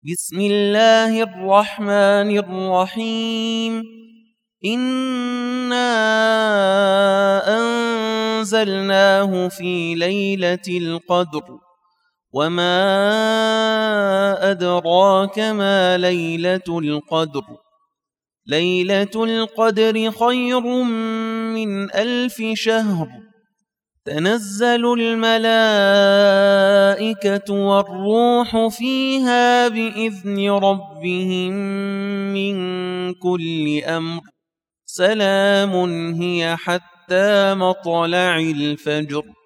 بسم الله الرحمن الرحيم إنا أنزلناه في ليلة القدر وما أدراك ما ليلة القدر ليلة القدر خير من 1000 شهر تنزل الملائكة والروح فيها بإذن ربهم من كل أمر سلام هي حتى مطلع الفجر